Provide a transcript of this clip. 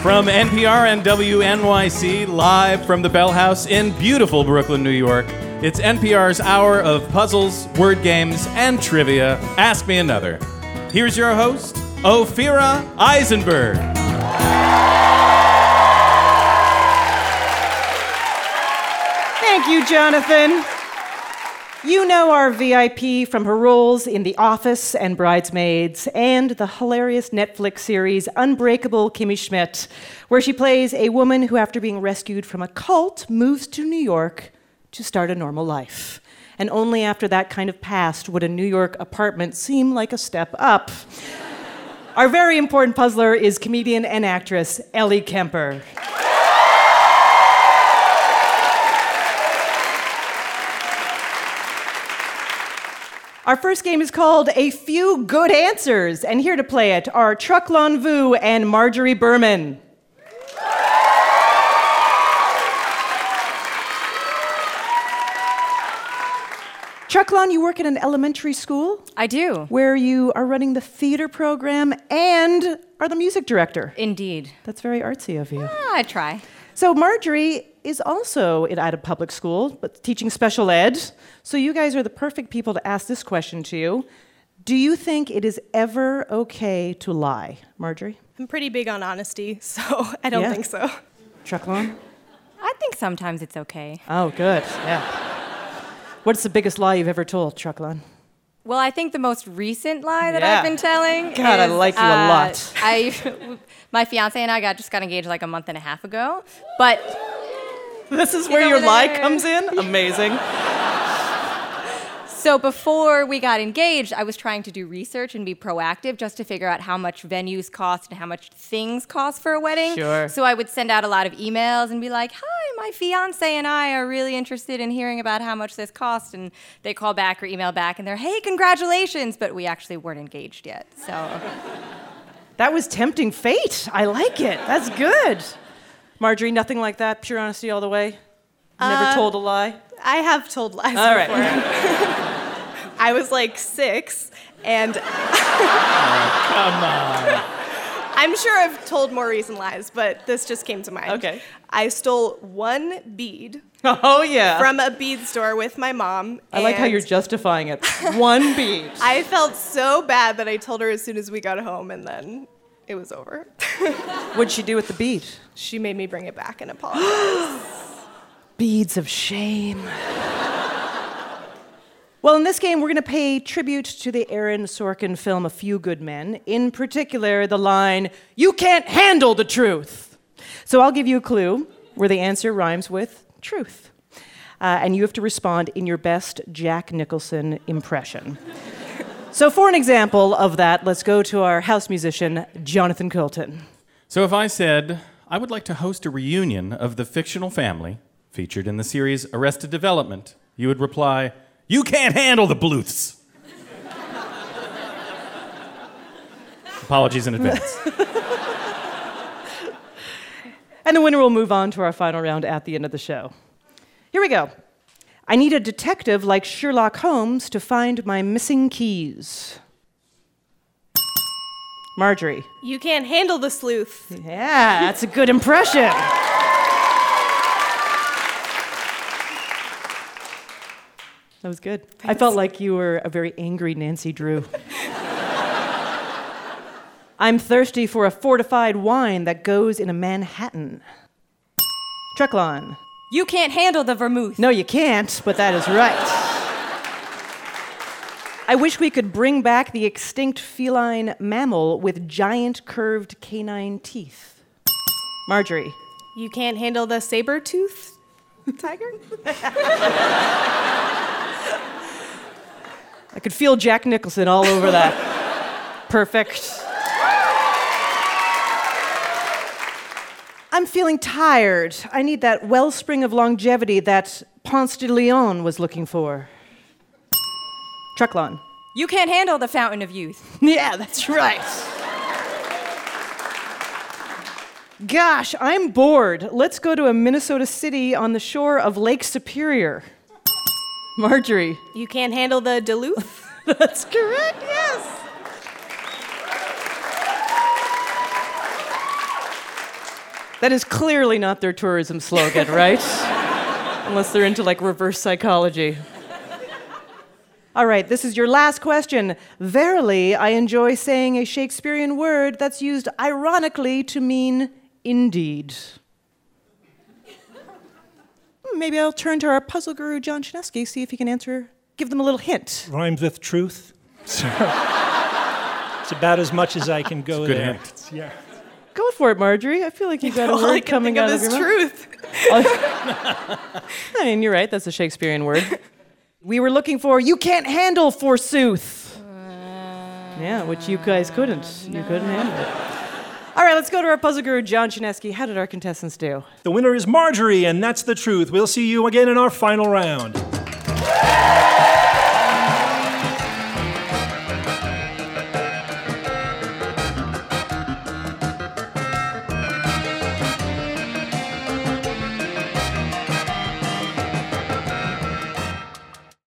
From NPR and WNYC, live from the Bell House in beautiful Brooklyn, New York, it's NPR's hour of puzzles, word games, and trivia. Ask Me Another. Here's your host, Ophira Eisenberg. Thank you, Jonathan. You know our VIP from her roles in The Office and Bridesmaids, and the hilarious Netflix series Unbreakable Kimmy Schmidt, where she plays a woman who, after being rescued from a cult, moves to New York to start a normal life. And only after that kind of past would a New York apartment seem like a step up. Our very important puzzler is comedian and actress Ellie Kemper. Our first game is called A Few Good Answers, and here to play it are Truck Lon Vu and Marjorie Berman. Truck Lon, you work at an elementary school? I do. Where you are running the theater program and are the music director. Indeed. That's very artsy of you. I try. So Marjorie is also at a public school, but teaching special ed. So you guys are the perfect people to ask this question to you. Do you think it is ever okay to lie, Marjorie? I'm pretty big on honesty, so I don't think so. Truck Lon? I think sometimes it's okay. Oh, good. Yeah. What's the biggest lie you've ever told, Truck Lon? Well, I think the most recent lie that I've been telling God, I like you a lot. My fiance and I just got engaged like a month and a half ago, but... This is where your lie comes in? Amazing. So before we got engaged, I was trying to do research and be proactive just to figure out how much venues cost and how much things cost for a wedding. Sure. So I would send out a lot of emails and be like, hi, my fiance and I are really interested in hearing about how much this costs. And they call back or email back and they're, hey, congratulations. But we actually weren't engaged yet, so. That was tempting fate. I like it. That's good. Marjorie, nothing like that? Pure honesty all the way? Never told a lie? I have told lies all before. Right. I was like 6, and Come on. I'm sure I've told more recent lies, but this just came to mind. Okay. I stole one bead Oh, yeah. from a bead store with my mom. I like how you're justifying it. One bead. I felt so bad that I told her as soon as we got home, and then it was over. What'd she do with the bead? She made me bring it back and apologize. Beads of shame. Well, in this game, we're going to pay tribute to the Aaron Sorkin film A Few Good Men, in particular the line, "You can't handle the truth." So I'll give you a clue where the answer rhymes with truth. And you have to respond in your best Jack Nicholson impression. So for an example of that, let's go to our house musician, Jonathan Coulton. So if I said, I would like to host a reunion of the fictional family featured in the series Arrested Development, you would reply, you can't handle the Bluths. Apologies in advance. And the winner will move on to our final round at the end of the show. Here we go. I need a detective like Sherlock Holmes to find my missing keys. Marjorie. You can't handle the sleuth. Yeah, that's a good impression. That was good. Thanks. I felt like you were a very angry Nancy Drew. I'm thirsty for a fortified wine that goes in a Manhattan. Truck Lon. You can't handle the vermouth. No, you can't, but that is right. I wish we could bring back the extinct feline mammal with giant curved canine teeth. Marjorie. You can't handle the saber-tooth tiger? I could feel Jack Nicholson all over that. Perfect. I'm feeling tired. I need that wellspring of longevity that Ponce de Leon was looking for. Truck Lon. You can't handle the fountain of youth. Yeah, that's right. Gosh, I'm bored. Let's go to a Minnesota city on the shore of Lake Superior. Marjorie. You can't handle the Duluth? That's correct, yes. That is clearly not their tourism slogan, right? Unless they're into like reverse psychology. All right, this is your last question. Verily, I enjoy saying a Shakespearean word that's used ironically to mean indeed. Maybe I'll turn to our puzzle guru, John Chinesky, see if he can give them a little hint. Rhymes with truth. It's about as much as I can go Good there. hint. Yeah. Go for it, Marjorie. I feel like you've got a word coming out of your mouth. truth. I mean, you're right. That's a Shakespearean word. We were looking for you can't handle, forsooth. Yeah, which you guys couldn't. You couldn't handle it. All right, let's go to our puzzle guru, John Chinesky. How did our contestants do? The winner is Marjorie, and that's the truth. We'll see you again in our final round.